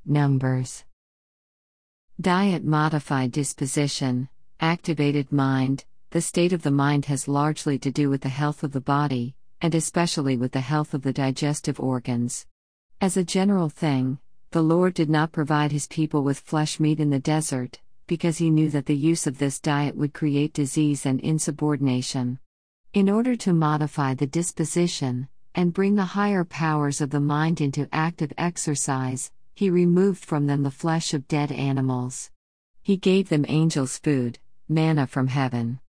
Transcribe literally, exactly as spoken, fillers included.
Numbers. Diet modified disposition, activated mind. The state of the mind has largely to do with the health of the body, and especially with the health of the digestive organs. As a general thing, the Lord did not provide his people with flesh meat in the desert, because he knew that the use of this diet would create disease and insubordination. In order to modify the disposition, and bring the higher powers of the mind into active exercise, he removed from them the flesh of dead animals. He gave them angels' food, manna from heaven.